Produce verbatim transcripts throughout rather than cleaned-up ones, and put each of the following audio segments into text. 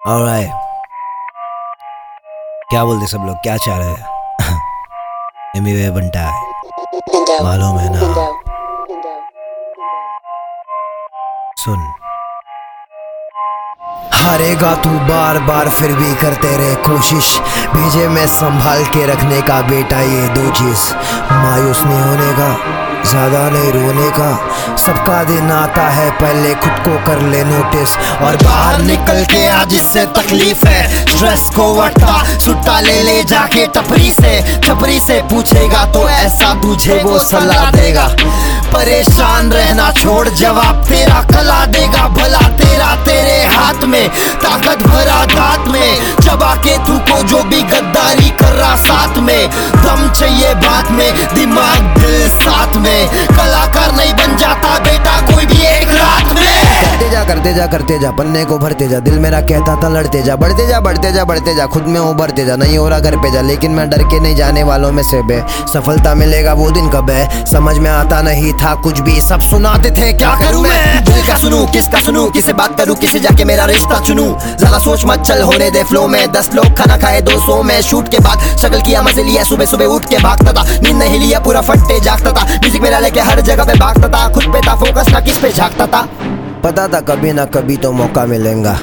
Alright, क्या बोलते सब लोग, क्या चाह रहे हैं? एमी बनता है, मालूम है ना? सुन, हारेगा तू बार बार फिर भी करते रहे कोशिश, भेजे मैं संभाल के रखने का बेटा ये दो चीज, मायूस नहीं होने का, ज्यादा नहीं रोने का, सबका दिन आता है पहले खुद को कर ले नोटिस, और बाहर निकल के आज इससे तकलीफ है, स्ट्रेस को वटा सुट्टा ले ले जाके टपरी से, टपरी से पूछेगा तो ऐसा तुझे वो सलाह देगा, परेशान रहना छोड़ जवाब तेरा कला देगा, भला तेरा तेरे हाथ में, ताकत भरा दांत में, चबा के तू को जो भी गद्दारी कर रहा साथ में, दम चाहिए बात में, दिमाग दिल साथ में, कलाकार नहीं बन जाता बेटा कोई भी एक रात में। करते जा करते जा करते जा, पन्ने को भरते जा, दिल मेरा कहता था लड़ते जा, बढ़ते जा बढ़ते जा बढ़ते जा, खुद में उभरते जा, नहीं हो रहा घर पे जा, लेकिन मैं डर के नहीं जाने वालों में से बे, सफलता मिलेगा वो दिन कब है, समझ में आता नहीं था कुछ भी, सब सुनाते थे क्या करूं मैं, दिल का सुनूं किसका सुनूं, किसे बात करूं किसे जाके मेरा रिश्ता चुनूं, ज्यादा सोच मत चल होने दे फ्लो में, दस लोग खाना खाए दो सौ में, शूट के बाद शक्ल किया मजे लिया, सुबह सुबह उठ के भागता था, नींद नहीं लिया पूरा फट्टे जागता था, म्यूजिक मेरा लेके हर जगह पे भागता था, खुद पे था फोकस ना किस पे झांकता था, पता था कभी ना कभी तो मौका मिलेगा,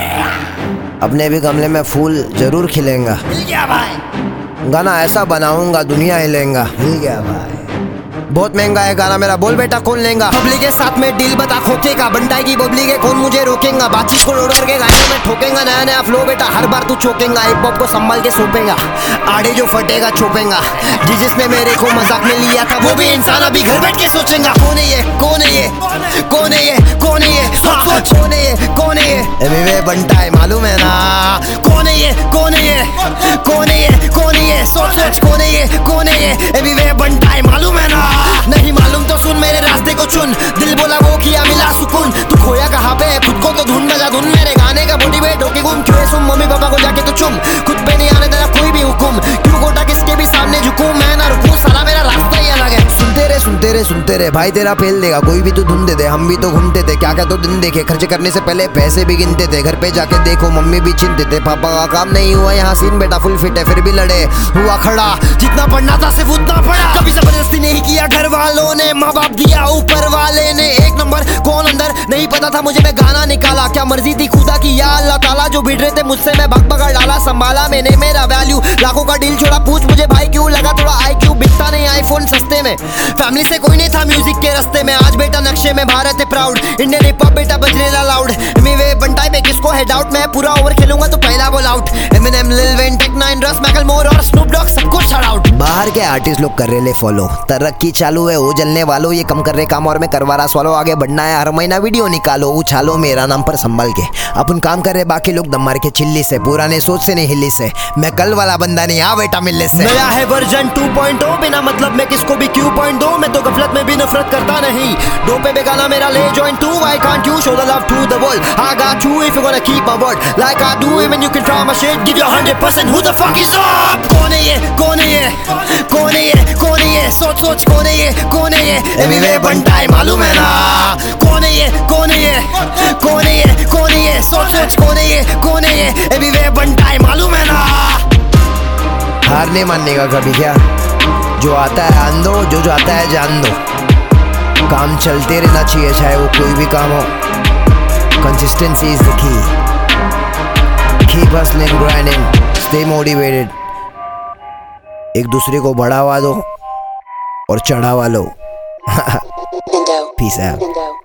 अपने भी गमले में फूल जरूर खिलेगा, मिल गया भाई, गाना ऐसा बनाऊंगा दुनिया हिलेगा, मिल गया भाई, बहुत महंगा है गाना मेरा, बोल बेटा कौन लेगा, पब्लिक के साथ में डील बता खोके का, बंटाई की बबली के कौन मुझे रोकेगा, बातचीत को लोड करके गाने में ठोकेगा, नया नया फ्लो बेटा हर बार तू चोकेगा, हिप हॉप को संभाल के सौंपेगा, आड़े जो फटेगा छोपेगा, जी जिसने मेरे को मजाक में लिया था वो भी इंसान अभी घर बैठ के सोचेगा, कौन है ये कौन है ये कौन है ये कौन है ये सोच सोच, कौन है ये कौन है ये एमी बनता है मालूम है ना, कौन है ये कौन है ये कौन है ये कौन है ये सोच सोच, कौन है ये कौन है ये एमी बनता है मालूम है ना, नहीं मालूम तो सुन मेरे रास्ते को चुन, दिल बोला वो किया मिला सुकून, तू खोया कहाँ पे खुद को तो ढूंढ बजा धुन, मेरे गाने का मोटिवेट होके घूम, क्यों सुन मम्मी पापा को जाके तो चुम, खुद पे नहीं आने देना कोई भी हुकुम, क्यों गोटा किसके भी सामने झुकूं, मैं ना रुकूं साला मेरा रास्ता ही अलग है, सुनते रहे सुनते रहे सुनते रहे भाई तेरा फेल देगा, कोई भी तू धुन दे दे, हम भी तो घूमते थे क्या क्या तो दिन देखे, खर्च करने से पहले पैसे भी गिनते थे, घर पे जाके देखो मम्मी भी चिंतित थे, पापा का काम नहीं हुआ यहाँ सीन बेटा फुल फिट है, फिर भी लड़े हुआ खड़ा, जितना पढ़ना था सिर्फ उतना पढ़ा, कभी जबरदस्ती नहीं किया घर वालों ने, माँ बाप दिया ऊपर वाले ने, एक नंबर कौन अंदर नहीं पता था मुझे, मैं गाना निकाला, क्या मर्जी थी खुदा की या अल्लाह ताला, जो भिड़ रहे थे मुझसे मैं भग भगा डाला, संभाला मैंने मेरा वैल्यू, लाखों का डील छोड़ा, पूछ मुझे भाई क्यों लगा थोड़ा आई क्यों, बिकता नहीं आईफोन सस्ते में, फैमिली से कोई नहीं था म्यूजिक के रास्ते में, आज बेटा नक्शे में भारत है प्राउड, इंडियन हिप हॉप बेटा बजने ला लाउड, एमी बनता है किसको हेड आउट, मैं पूरा ओवर खेलूंगा तो पहला ball out, Eminem Lil Wayne take nine रस मैकलमोर और स्नूप डॉग सबको शाउट आउट, बाहर के आर्टिस्ट लोग कर रहे ले फॉलो, तरक्की चालू है वो जलने वालों, ये कम कर रहे काम और मैं करवा रहा सवालों, आगे बढ़ना है हर महीना वीडियो निकालो, उछालो मेरा नाम पर संभल के, अपन काम कर रहे बाकी लोग दम मार के चिल्ली से, पुराने सोच से नहीं हिल्ली से, मैं कल वाला बंदा नहीं आ बेटा मिलने से, नया है वर्जन टू पॉइंट ओ, बिना मतलब मैं किसको भी क्यों पॉइंट दो, मैं तो गफलत में भी नफरत करता नहीं, दो पे बेगाना मेरा ले join to, I can't you show the love to the world, I got you if you gonna keep my word like I do, even you can try my shit, give your hundred percent, who the fuck is up, कौन है ये कौन है ये कौन है ये कौन है ये सोच सोच, कौन है ये कौन है ये एमी बनता है मालूम है ना, कौन है ये कौन है ये कौन है ये कौन है ये सोच सोच, कौन है ये कौन है ये एमी बनता है मालूम है ना, हार नहीं मानने का कभी क्या, जो आता है आन दो, जो जो आता है जान दो, काम चलते रहना चाहिए चाहे वो कोई भी काम हो, consistency is the key, keep hustling grinding, stay motivated, एक दूसरे को बढ़ावा दो और चढ़ावा लो, पीस आउट।